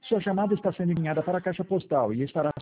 Sua chamada está sendo enviada para a caixa postal e estará